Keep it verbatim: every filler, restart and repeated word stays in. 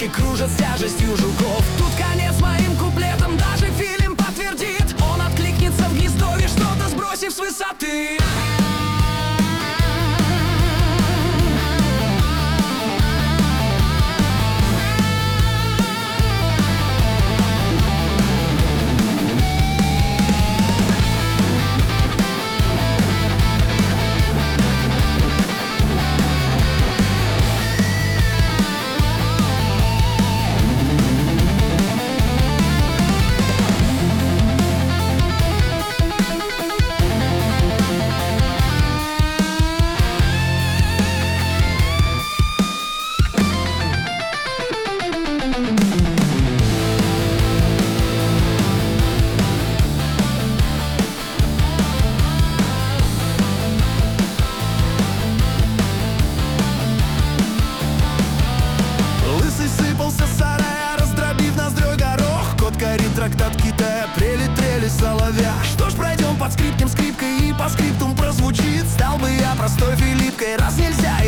Руки кружат с тяжестью жуков. Тут конец моим куплетом, даже фильм подтвердит. Он откликнется в гнездовье, что-то сбросив с высоты. Сыпался с сарая, раздробив ноздрёй горох. Кот корит трактат Китая, прилетели соловья. Что ж, пройдем под скрипнем скрипкой, и по скриптум прозвучит: стал бы я простой Филиппкой, раз нельзя